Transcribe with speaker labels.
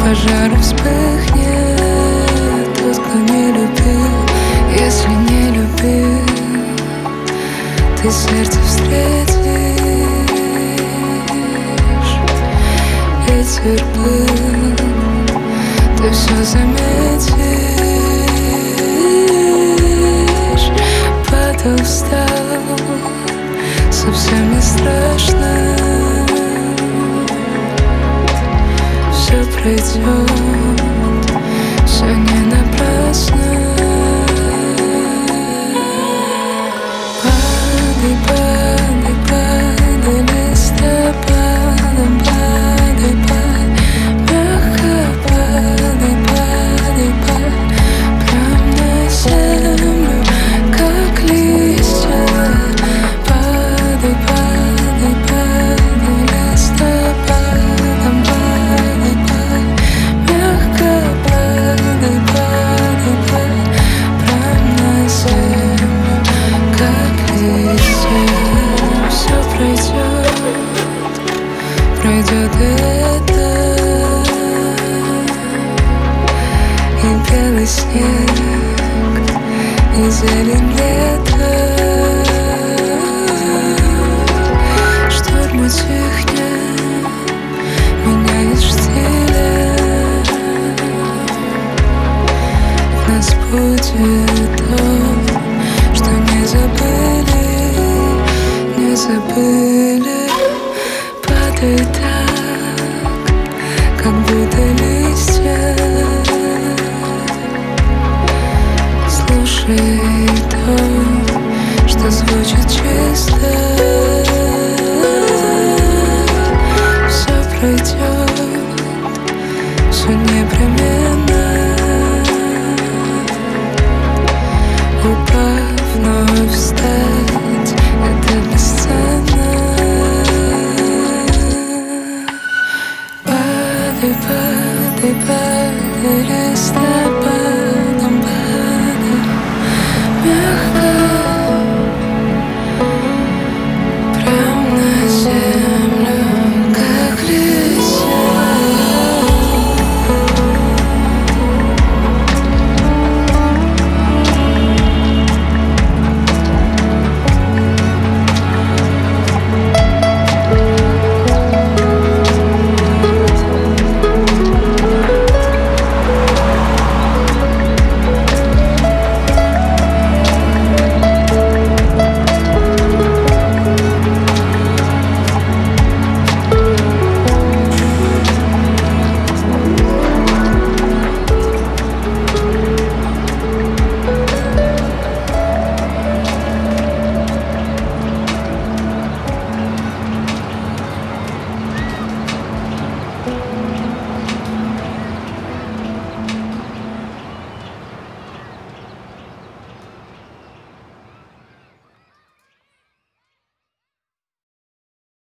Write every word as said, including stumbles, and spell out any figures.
Speaker 1: пожар вспыхнет тот, кто не любил. Если не любил, ты сердце встретишь. Ветер был, ты все заметишь. Падал, встал, совсем не страшно. Все пройдет, все не напрасно. Падай, падай, падай, листопадом, падай, падай, мягко падай, падай, падай, прям на землю, как листья. Падай, падай, падай, листопадом, падай, падай, мягко падай, падай, падай, прям на землю, как листья. Все пройдет, пройдет это, и белый снег, и зелень лета. Шторм утихнет, меняет штиле. В нас будет то, что не забыли, не забыли. Падает так, как будто листья. Слушай то, что звучит чисто. Все пройдет, все непременно. Упав, вновь встать — это бесценно. Падай, падай, падай,